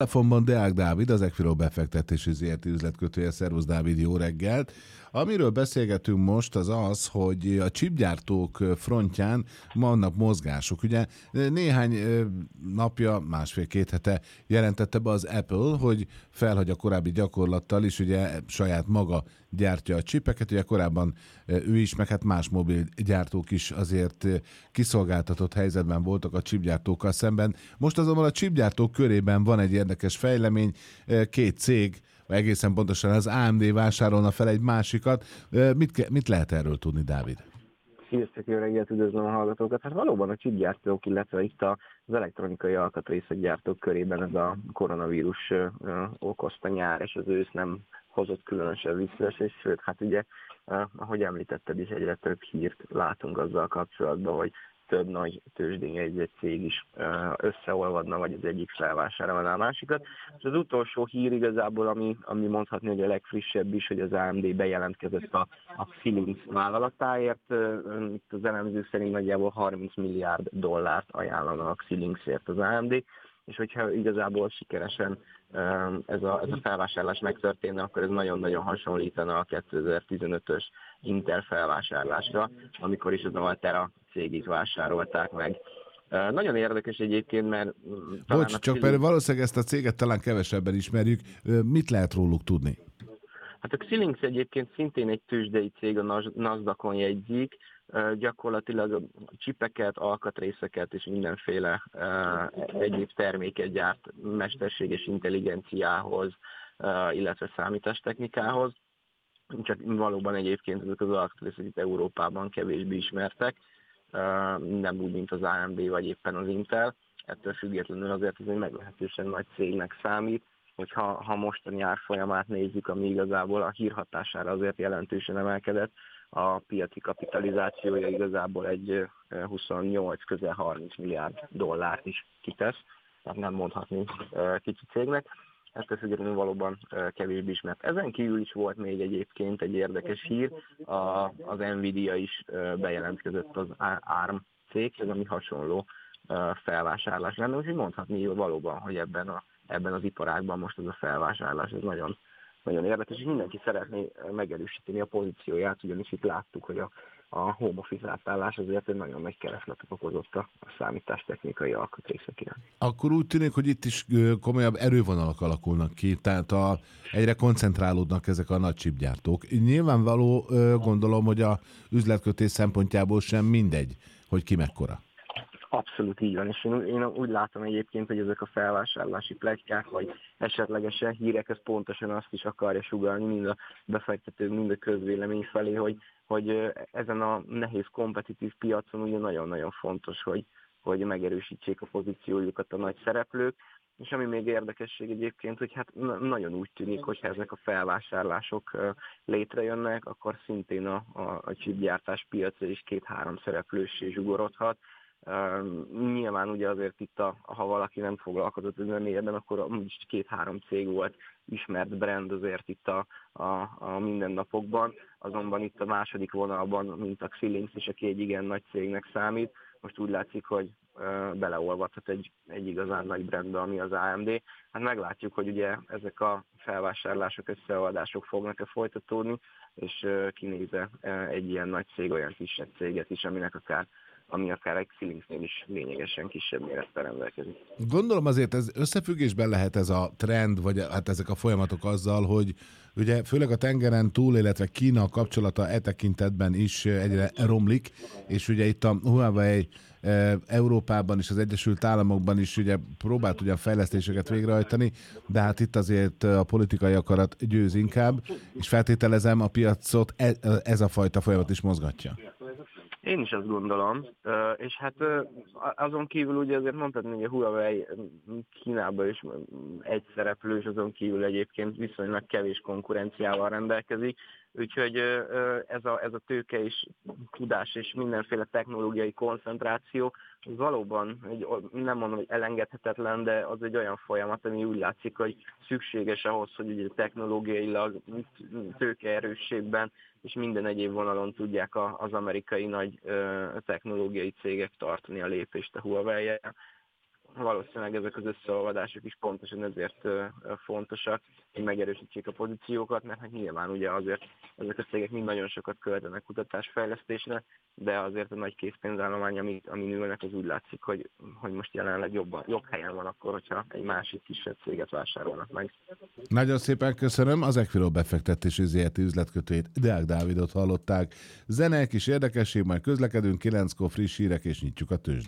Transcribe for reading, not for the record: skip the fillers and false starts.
Telefonban Deák Dávid, az Equilor befektetési ZRT üzletkötője. Szervusz Dávid, jó reggelt! Amiről beszélgetünk most az az, hogy a chipgyártók frontján vannak mozgások. Ugye néhány napja, másfél-két hete jelentette be az Apple, hogy felhagy a korábbi gyakorlattal is, ugye saját maga gyártja a csipeket, ugye korábban ő is, meg hát más mobilgyártók is azért kiszolgáltatott helyzetben voltak a chipgyártókkal szemben. Most azonban a chipgyártók körében van egy érdekes fejlemény, két cég, egészen pontosan az AMD vásárolna fel egy másikat. Mit lehet erről tudni, Dávid? Sziasztok, jó reggelt, üdvözlöm a hallgatókat. Hát valóban a chipgyártók, illetve itt az elektronikai alkatrészegyártók körében ez a koronavírus okozta nyár, és az ősz nem hozott különösebb visszaesést, sőt, hát ugye, ahogy említetted is, egyre több hírt látunk azzal kapcsolatban, hogy több nagy tőzsdén jegyzett cég is összeolvadna, vagy az egyik felvásárolná a másikat. És az utolsó hír igazából, ami mondhatni, hogy a legfrissebb is, hogy az AMD bejelentkezett a Xilinx vállalatáért. Itt az elemzők szerint nagyjából 30 milliárd dollárt ajánlanak a Xilinxért az AMD, és hogyha igazából sikeresen ez a felvásárlás megtörténne, akkor ez nagyon-nagyon hasonlítana a 2015-ös Intel felvásárlásra, amikor is az Altera cégét vásárolták meg. Nagyon érdekes egyébként, mert... Bocs, csak mert valószínűleg ezt a céget talán kevesebben ismerjük. Mit lehet róluk tudni? Hát a Xilinx egyébként szintén egy tőzsdei cég, a Nasdaqon jegyzik, gyakorlatilag a csipeket, alkatrészeket és mindenféle egyéb terméket gyárt mesterséges intelligenciához, illetve számítástechnikához. Csak valóban egyébként ezek az alkatrészek itt Európában kevésbé ismertek, nem úgy, mint az AMD vagy éppen az Intel. Ettől függetlenül azért ez egy meglehetősen nagy cégnek számít, hogyha mostani árfolyamát nézzük, ami igazából a hírhatására azért jelentősen emelkedett, a piaci kapitalizációja igazából egy 28, közel 30 milliárd dollárt is kitesz, tehát nem mondhatni kicsi cégnek. Ettől függetlenül valóban kevésbé ismert. Ezen kívül is volt még egyébként egy érdekes hír, az Nvidia is bejelentkezett az ARM céghez, ami hasonló felvásárlás lenne, úgyhogy mondhatni valóban, hogy ebben az iparágban most ez a felvásárlás, ez nagyon, nagyon érdekes, és mindenki szeretné megerősíteni a pozícióját, ugyanis itt láttuk, hogy a home office átállás azért egy nagyon nagy keresletet okozott a számítástechnikai alkatrészek iránt. Akkor úgy tűnik, hogy itt is komolyabb erővonalak alakulnak ki, tehát egyre koncentrálódnak ezek a nagy chipgyártók. Nyilvánvaló, gondolom, hogy a üzletkötés szempontjából sem mindegy, hogy ki mekkora. Abszolút így van, és én úgy látom egyébként, hogy ezek a felvásárlási pletykák, vagy esetlegesen hírek, ez pontosan azt is akarja sugallni mind a befektetők, mind a közvélemény felé, hogy ezen a nehéz kompetitív piacon ugye nagyon-nagyon fontos, hogy megerősítsék a pozíciójukat a nagy szereplők, és ami még érdekesség egyébként, hogy hát nagyon úgy tűnik, hogy ha ezek a felvásárlások létrejönnek, akkor szintén a chipgyártás piaca is 2-3 szereplőssé zsugorodhat. Nyilván ugye azért itt, ha valaki nem foglalkozott ezen mélyebben, akkor úgyis 2-3 cég volt ismert brand azért itt a mindennapokban, azonban itt a második vonalban, mint a Xilinx is, aki egy igen nagy cégnek számít, most úgy látszik, hogy beleolvadhat egy igazán nagy brandbe, ami az AMD. Hát meglátjuk, hogy ugye ezek a felvásárlások, összeadások fognak-e folytatódni, és kinézze egy ilyen nagy cég olyan kisebb céget is, ami akár egy Xilinxnél is lényegesen kisebb mérettel rendelkezik. Gondolom azért ez összefüggésben lehet ez a trend, vagy hát ezek a folyamatok azzal, hogy ugye főleg a tengeren túl, illetve Kína kapcsolata e tekintetben is egyre romlik, és ugye itt a Huawei Európában és az Egyesült Államokban is ugye próbált ugyan fejlesztéseket végrehajtani, de hát itt azért a politikai akarat győz inkább, és feltételezem a piacot ez a fajta folyamat is mozgatja. Én is azt gondolom, és hát azon kívül ugye azért mondhatni, hogy a Huawei Kínában is egy szereplő, és azon kívül egyébként viszonylag kevés konkurenciával rendelkezik, úgyhogy ez a tőke és tudás és mindenféle technológiai koncentráció az valóban, nem mondom, hogy elengedhetetlen, de az egy olyan folyamat, ami úgy látszik, hogy szükséges ahhoz, hogy ugye technológiailag, tőkeerősségben és minden egyéb vonalon tudják az amerikai nagy technológiai cégek tartani a lépést a Huawei-jel. valószínűleg ezek az összeolvadások is pontosan ezért fontosak, hogy megerősítsék a pozíciókat, mert hát nyilván ugye azért ezek a cégek mind nagyon sokat költenek kutatásfejlesztésre, de azért a nagy készpénzállomány, amin ülnek, az úgy látszik, hogy most jelenleg jobb helyen van akkor, hogyha egy másik kisebb céget vásárolnak meg. Nagyon szépen köszönöm. Az Equiló befektetési ZRT üzletkötőjét, Deák Dávidot hallották. Zene, kis érdekesség, majd közlekedünk, 9-kor friss hírek, és nyitjuk a tőzsdét.